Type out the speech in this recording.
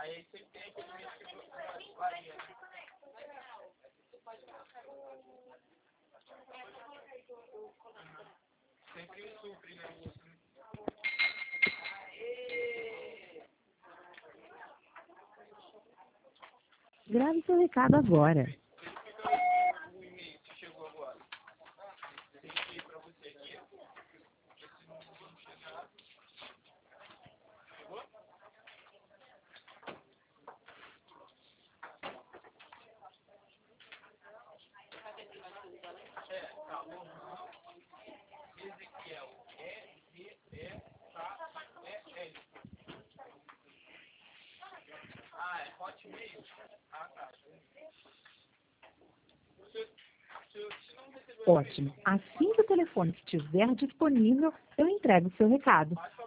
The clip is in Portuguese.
Aí sempre tem aquele mês que varia. Sempre um supre, né? O outro. Grave seu recado agora. O e-mail que chegou agora. Tem que ir pra você aqui. Se não chegar. Chegou? Tá bom. Ezequiel. E-Z-E-K-E-L. Ah, é Hotmail? Ah, tá. Se não recebeu Ótimo. Assim que o telefone estiver disponível, eu entrego o seu recado.